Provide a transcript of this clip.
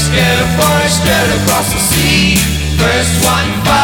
scared of boys straight across the sea. First one